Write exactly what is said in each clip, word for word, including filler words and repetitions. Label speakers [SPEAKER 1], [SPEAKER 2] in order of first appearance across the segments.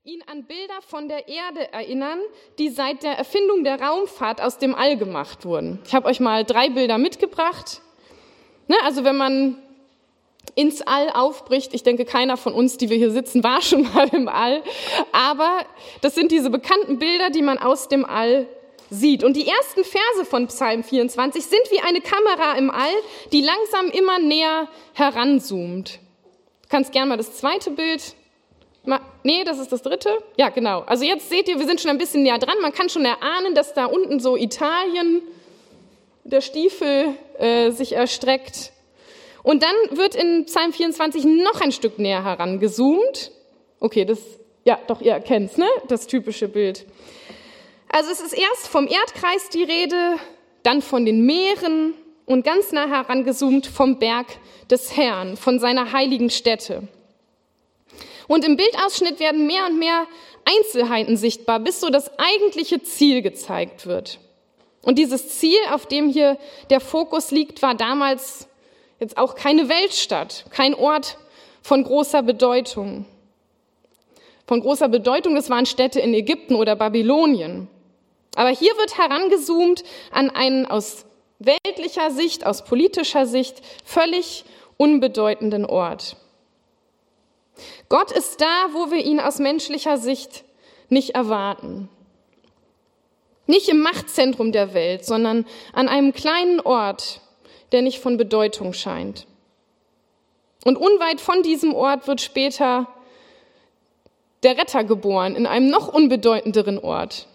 [SPEAKER 1] ihn an Bilder von der Erde erinnern, die seit der Erfindung der Raumfahrt aus dem All gemacht wurden. Ich habe euch mal drei Bilder mitgebracht. Ne, also wenn man ins All aufbricht, ich denke, keiner von uns, die wir hier sitzen, war schon mal im All, aber das sind diese bekannten Bilder, die man aus dem All sieht. Und die ersten Verse von Psalm vierundzwanzig sind wie eine Kamera im All, die langsam immer näher heranzoomt. Du kannst gerne mal das zweite Bild. Nee, das ist das dritte. Ja, genau. Also jetzt seht ihr, wir sind schon ein bisschen näher dran. Man kann schon erahnen, dass da unten so Italien, der Stiefel äh, sich erstreckt. Und dann wird in Psalm vierundzwanzig noch ein Stück näher herangezoomt. Okay, das, ja, doch, ihr erkennt's, ne? Das typische Bild. Also es ist erst vom Erdkreis die Rede, dann von den Meeren und ganz nah herangezoomt vom Berg des Herrn, von seiner heiligen Stätte. Und im Bildausschnitt werden mehr und mehr Einzelheiten sichtbar, bis so das eigentliche Ziel gezeigt wird. Und dieses Ziel, auf dem hier der Fokus liegt, war damals jetzt auch keine Weltstadt, kein Ort von großer Bedeutung. Von großer Bedeutung, das waren Städte in Ägypten oder Babylonien. Aber hier wird herangezoomt an einen aus weltlicher Sicht, aus politischer Sicht völlig unbedeutenden Ort. Gott ist da, wo wir ihn aus menschlicher Sicht nicht erwarten. Nicht im Machtzentrum der Welt, sondern an einem kleinen Ort, der nicht von Bedeutung scheint. Und unweit von diesem Ort wird später der Retter geboren, in einem noch unbedeutenderen Ort.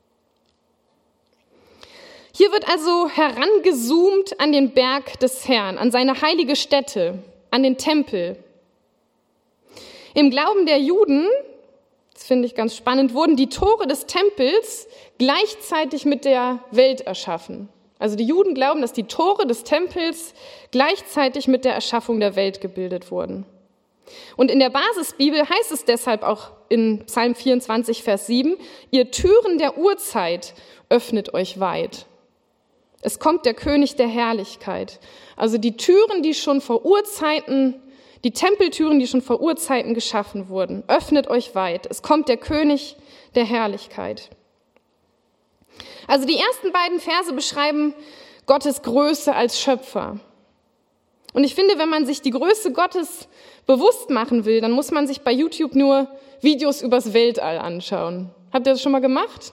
[SPEAKER 1] Hier wird also herangezoomt an den Berg des Herrn, an seine heilige Stätte, an den Tempel. Im Glauben der Juden, das finde ich ganz spannend, wurden die Tore des Tempels gleichzeitig mit der Welt erschaffen. Also die Juden glauben, dass die Tore des Tempels gleichzeitig mit der Erschaffung der Welt gebildet wurden. Und in der Basisbibel heißt es deshalb auch in Psalm vierundzwanzig, Vers sieben, ihr Türen der Urzeit öffnet euch weit. Es kommt der König der Herrlichkeit. Also die Türen, die schon vor Urzeiten Die Tempeltüren, die schon vor Urzeiten geschaffen wurden, öffnet euch weit. Es kommt der König der Herrlichkeit. Also die ersten beiden Verse beschreiben Gottes Größe als Schöpfer. Und ich finde, wenn man sich die Größe Gottes bewusst machen will, dann muss man sich bei YouTube nur Videos übers Weltall anschauen. Habt ihr das schon mal gemacht?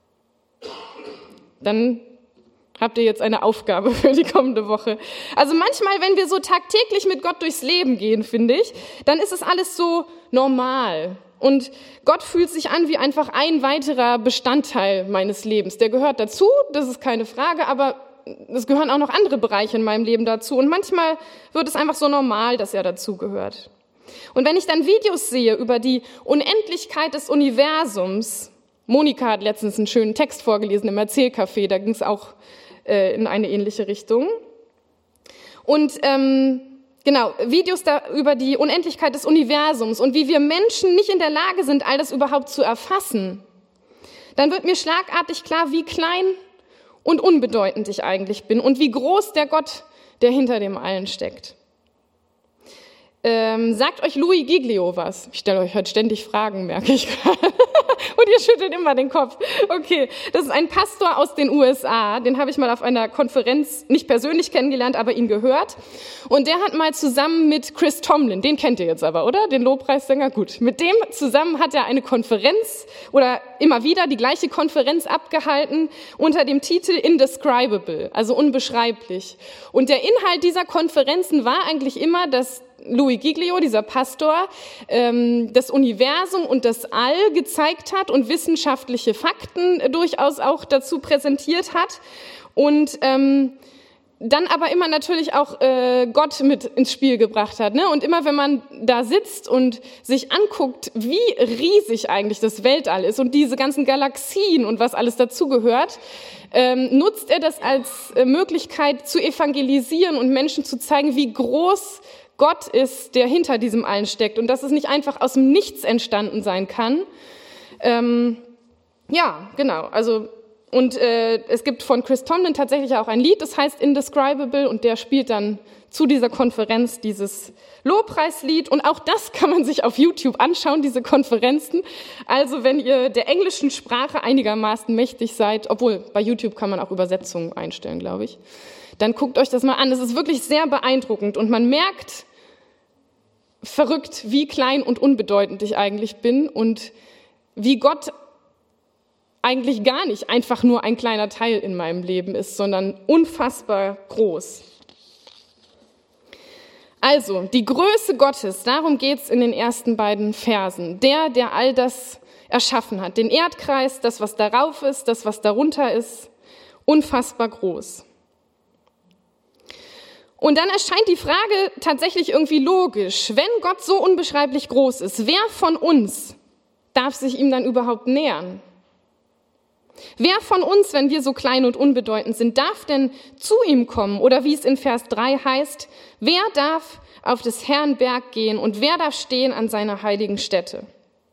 [SPEAKER 1] Dann habt ihr jetzt eine Aufgabe für die kommende Woche. Also manchmal, wenn wir so tagtäglich mit Gott durchs Leben gehen, finde ich, dann ist es alles so normal. Und Gott fühlt sich an wie einfach ein weiterer Bestandteil meines Lebens. Der gehört dazu, das ist keine Frage, aber es gehören auch noch andere Bereiche in meinem Leben dazu. Und manchmal wird es einfach so normal, dass er dazugehört. Und wenn ich dann Videos sehe über die Unendlichkeit des Universums, Monika hat letztens einen schönen Text vorgelesen im Erzählcafé, da ging es auch in eine ähnliche Richtung. Und ähm, genau, Videos da über die Unendlichkeit des Universums und wie wir Menschen nicht in der Lage sind, all das überhaupt zu erfassen, dann wird mir schlagartig klar, wie klein und unbedeutend ich eigentlich bin und wie groß der Gott, der hinter dem allen steckt. Ähm, sagt euch Louis Giglio was? Ich stelle euch heute ständig Fragen, merke ich gerade. Und ihr schüttelt immer den Kopf. Okay, das ist ein Pastor aus den U S A. Den habe ich mal auf einer Konferenz nicht persönlich kennengelernt, aber ihn gehört. Und der hat mal zusammen mit Chris Tomlin, den kennt ihr jetzt aber, oder? Den Lobpreissänger, gut. Mit dem zusammen hat er eine Konferenz oder immer wieder die gleiche Konferenz abgehalten unter dem Titel Indescribable, also unbeschreiblich. Und der Inhalt dieser Konferenzen war eigentlich immer, dass Louis Giglio, dieser Pastor, ähm, das Universum und das All gezeigt hat und wissenschaftliche Fakten durchaus auch dazu präsentiert hat und ähm, dann aber immer natürlich auch äh, Gott mit ins Spiel gebracht hat. Ne? Und immer wenn man da sitzt und sich anguckt, wie riesig eigentlich das Weltall ist und diese ganzen Galaxien und was alles dazugehört, ähm, nutzt er das als äh, Möglichkeit zu evangelisieren und Menschen zu zeigen, wie groß Gott ist, der hinter diesem allen steckt und dass es nicht einfach aus dem Nichts entstanden sein kann. Ähm, ja, genau, also Und äh, es gibt von Chris Tomlin tatsächlich auch ein Lied, das heißt Indescribable, und der spielt dann zu dieser Konferenz dieses Lobpreislied. Und auch das kann man sich auf YouTube anschauen, diese Konferenzen. Also wenn ihr der englischen Sprache einigermaßen mächtig seid, obwohl bei YouTube kann man auch Übersetzungen einstellen, glaube ich, dann guckt euch das mal an. Es ist wirklich sehr beeindruckend und man merkt, verrückt, wie klein und unbedeutend ich eigentlich bin und wie Gott eigentlich gar nicht einfach nur ein kleiner Teil in meinem Leben ist, sondern unfassbar groß. Also, die Größe Gottes, darum geht's in den ersten beiden Versen. Der, der all das erschaffen hat, den Erdkreis, das, was darauf ist, das, was darunter ist, unfassbar groß. Und dann erscheint die Frage tatsächlich irgendwie logisch. Wenn Gott so unbeschreiblich groß ist, wer von uns darf sich ihm dann überhaupt nähern? Wer von uns, wenn wir so klein und unbedeutend sind, darf denn zu ihm kommen? Oder wie es in Vers drei heißt, wer darf auf des Herrn Berg gehen und wer darf stehen an seiner heiligen Stätte?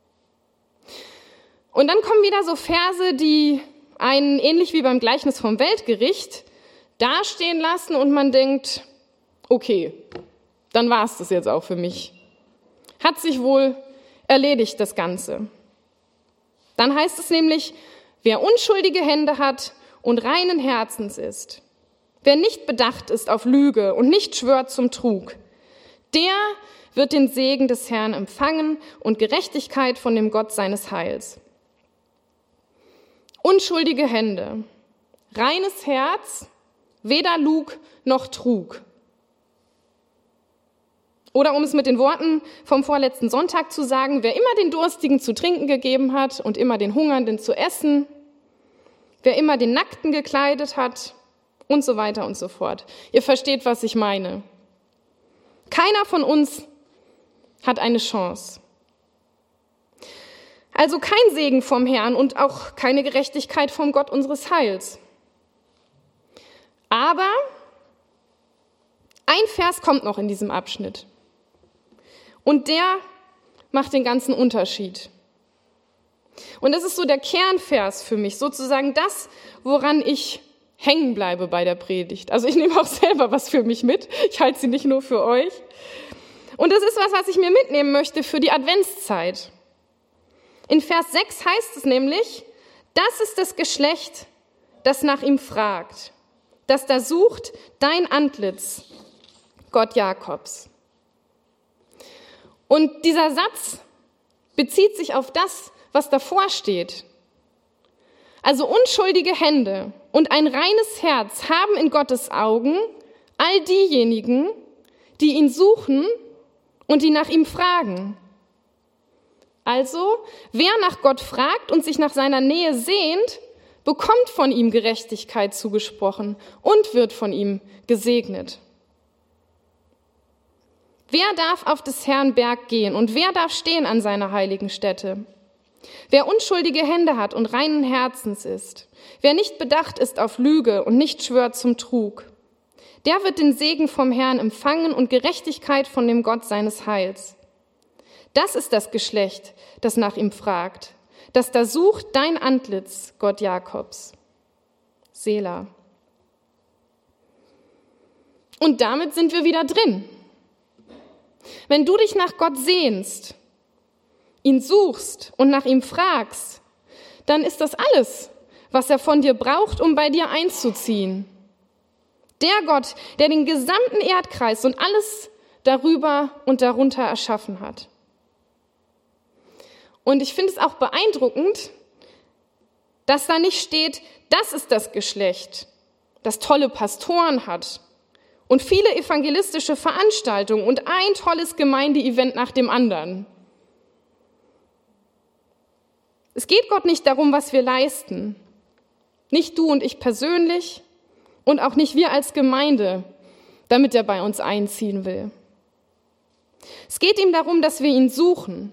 [SPEAKER 1] Und dann kommen wieder so Verse, die einen, ähnlich wie beim Gleichnis vom Weltgericht, dastehen lassen und man denkt, okay, dann war es das jetzt auch für mich. Hat sich wohl erledigt, das Ganze. Dann heißt es nämlich, wer unschuldige Hände hat und reinen Herzens ist, wer nicht bedacht ist auf Lüge und nicht schwört zum Trug, der wird den Segen des Herrn empfangen und Gerechtigkeit von dem Gott seines Heils. Unschuldige Hände, reines Herz, weder Lug noch Trug. Oder um es mit den Worten vom vorletzten Sonntag zu sagen, wer immer den Durstigen zu trinken gegeben hat und immer den Hungernden zu essen, wer immer den Nackten gekleidet hat und so weiter und so fort. Ihr versteht, was ich meine. Keiner von uns hat eine Chance. Also kein Segen vom Herrn und auch keine Gerechtigkeit vom Gott unseres Heils. Aber ein Vers kommt noch in diesem Abschnitt. Und der macht den ganzen Unterschied. Und das ist so der Kernvers für mich, sozusagen das, woran ich hängen bleibe bei der Predigt. Also ich nehme auch selber was für mich mit. Ich halte sie nicht nur für euch. Und das ist was, was ich mir mitnehmen möchte für die Adventszeit. In Vers sechs heißt es nämlich, das ist das Geschlecht, das nach ihm fragt, das da sucht dein Antlitz, Gott Jakobs. Und dieser Satz bezieht sich auf das, was davor steht. Also unschuldige Hände und ein reines Herz haben in Gottes Augen all diejenigen, die ihn suchen und die nach ihm fragen. Also, wer nach Gott fragt und sich nach seiner Nähe sehnt, bekommt von ihm Gerechtigkeit zugesprochen und wird von ihm gesegnet. Wer darf auf des Herrn Berg gehen und wer darf stehen an seiner heiligen Stätte? Wer unschuldige Hände hat und reinen Herzens ist, wer nicht bedacht ist auf Lüge und nicht schwört zum Trug, der wird den Segen vom Herrn empfangen und Gerechtigkeit von dem Gott seines Heils. Das ist das Geschlecht, das nach ihm fragt, das da sucht dein Antlitz, Gott Jakobs. Selah. Und damit sind wir wieder drin. Wenn du dich nach Gott sehnst, ihn suchst und nach ihm fragst, dann ist das alles, was er von dir braucht, um bei dir einzuziehen. Der Gott, der den gesamten Erdkreis und alles darüber und darunter erschaffen hat. Und ich finde es auch beeindruckend, dass da nicht steht, das ist das Geschlecht, das tolle Pastoren hat und viele evangelistische Veranstaltungen und ein tolles Gemeindeevent nach dem anderen. Es geht Gott nicht darum, was wir leisten. Nicht du und ich persönlich und auch nicht wir als Gemeinde, damit er bei uns einziehen will. Es geht ihm darum, dass wir ihn suchen.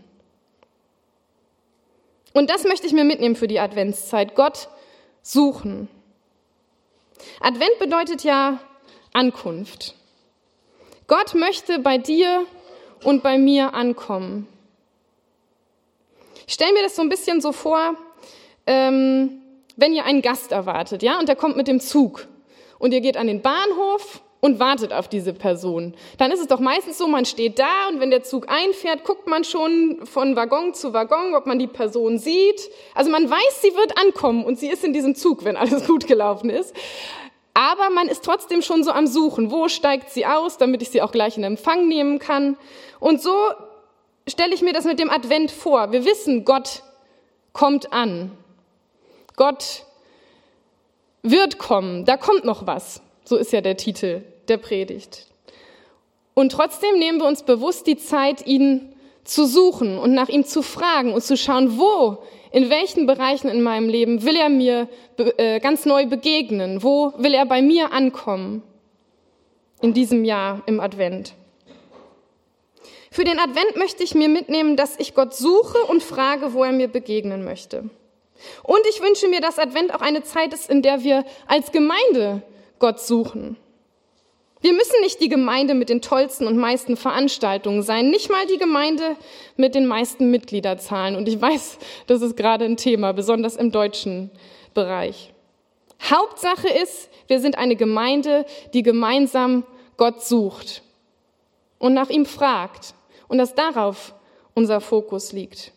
[SPEAKER 1] Und das möchte ich mir mitnehmen für die Adventszeit. Gott suchen. Advent bedeutet ja Ankunft. Gott möchte bei dir und bei mir ankommen. Ich stelle mir das so ein bisschen so vor, ähm, wenn ihr einen Gast erwartet, ja, und der kommt mit dem Zug und ihr geht an den Bahnhof und wartet auf diese Person, dann ist es doch meistens so, man steht da und wenn der Zug einfährt, guckt man schon von Waggon zu Waggon, ob man die Person sieht. Also man weiß, sie wird ankommen und sie ist in diesem Zug, wenn alles gut gelaufen ist. Aber man ist trotzdem schon so am Suchen, wo steigt sie aus, damit ich sie auch gleich in Empfang nehmen kann. Und so stelle ich mir das mit dem Advent vor. Wir wissen, Gott kommt an. Gott wird kommen, da kommt noch was. So ist ja der Titel der Predigt. Und trotzdem nehmen wir uns bewusst die Zeit, ihn zu suchen und nach ihm zu fragen und zu schauen, wo, in welchen Bereichen in meinem Leben will er mir äh, ganz neu begegnen, wo will er bei mir ankommen in diesem Jahr im Advent. Für den Advent möchte ich mir mitnehmen, dass ich Gott suche und frage, wo er mir begegnen möchte. Und ich wünsche mir, dass Advent auch eine Zeit ist, in der wir als Gemeinde Gott suchen. Wir müssen nicht die Gemeinde mit den tollsten und meisten Veranstaltungen sein, nicht mal die Gemeinde mit den meisten Mitgliederzahlen. Und ich weiß, das ist gerade ein Thema, besonders im deutschen Bereich. Hauptsache ist, wir sind eine Gemeinde, die gemeinsam Gott sucht und nach ihm fragt und dass darauf unser Fokus liegt.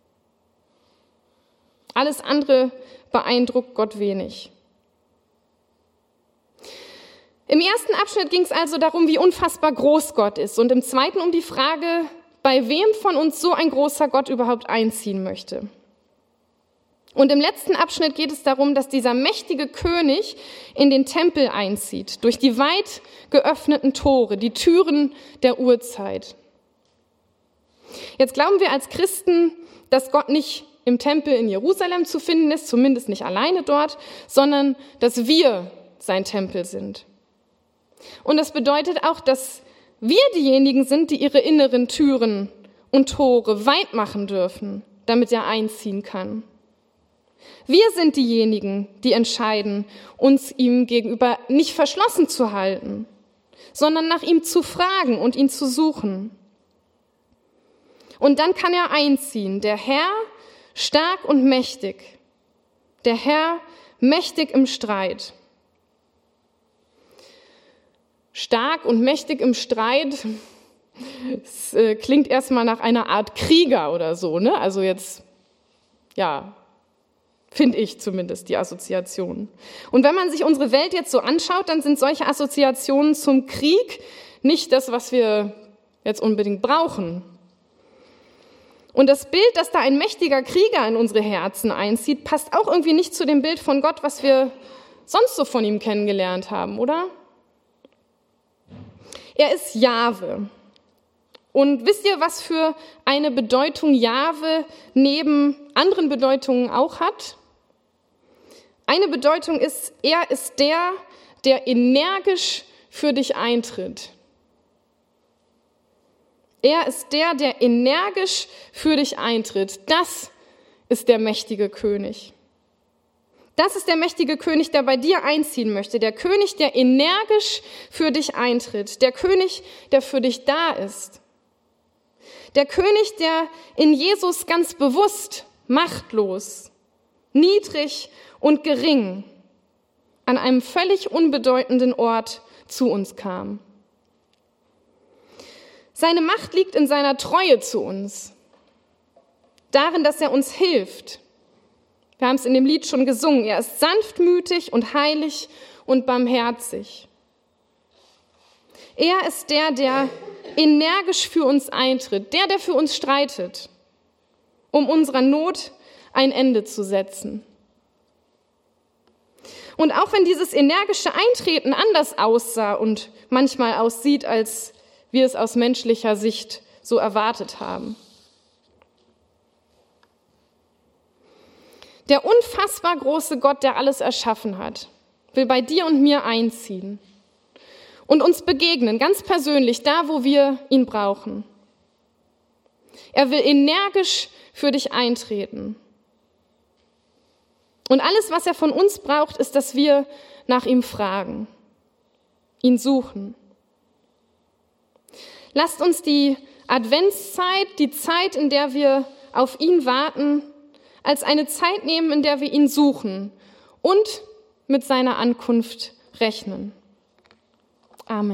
[SPEAKER 1] Alles andere beeindruckt Gott wenig. Im ersten Abschnitt ging es also darum, wie unfassbar groß Gott ist und im zweiten um die Frage, bei wem von uns so ein großer Gott überhaupt einziehen möchte. Und im letzten Abschnitt geht es darum, dass dieser mächtige König in den Tempel einzieht, durch die weit geöffneten Tore, die Türen der Urzeit. Jetzt glauben wir als Christen, dass Gott nicht im Tempel in Jerusalem zu finden ist, zumindest nicht alleine dort, sondern dass wir sein Tempel sind. Und das bedeutet auch, dass wir diejenigen sind, die ihre inneren Türen und Tore weit machen dürfen, damit er einziehen kann. Wir sind diejenigen, die entscheiden, uns ihm gegenüber nicht verschlossen zu halten, sondern nach ihm zu fragen und ihn zu suchen. Und dann kann er einziehen, der Herr stark und mächtig, der Herr mächtig im Streit. Stark und mächtig im Streit, das äh, klingt erstmal nach einer Art Krieger oder so, ne? Also jetzt, ja, finde ich zumindest die Assoziation. Und wenn man sich unsere Welt jetzt so anschaut, dann sind solche Assoziationen zum Krieg nicht das, was wir jetzt unbedingt brauchen. Und das Bild, dass da ein mächtiger Krieger in unsere Herzen einzieht, passt auch irgendwie nicht zu dem Bild von Gott, was wir sonst so von ihm kennengelernt haben, oder? Er ist Jahwe. Und wisst ihr, was für eine Bedeutung Jahwe neben anderen Bedeutungen auch hat? Eine Bedeutung ist, er ist der, der energisch für dich eintritt. Er ist der, der energisch für dich eintritt. Das ist der mächtige König. Das ist der mächtige König, der bei dir einziehen möchte. Der König, der energisch für dich eintritt. Der König, der für dich da ist. Der König, der in Jesus ganz bewusst, machtlos, niedrig und gering an einem völlig unbedeutenden Ort zu uns kam. Seine Macht liegt in seiner Treue zu uns, darin, dass er uns hilft. Wir haben es in dem Lied schon gesungen. Er ist sanftmütig und heilig und barmherzig. Er ist der, der energisch für uns eintritt, der, der für uns streitet, um unserer Not ein Ende zu setzen. Und auch wenn dieses energische Eintreten anders aussah und manchmal aussieht, als wir es aus menschlicher Sicht so erwartet haben. Der unfassbar große Gott, der alles erschaffen hat, will bei dir und mir einziehen und uns begegnen, ganz persönlich, da, wo wir ihn brauchen. Er will energisch für dich eintreten. Und alles, was er von uns braucht, ist, dass wir nach ihm fragen, ihn suchen. Lasst uns die Adventszeit, die Zeit, in der wir auf ihn warten, als eine Zeit nehmen, in der wir ihn suchen und mit seiner Ankunft rechnen. Amen.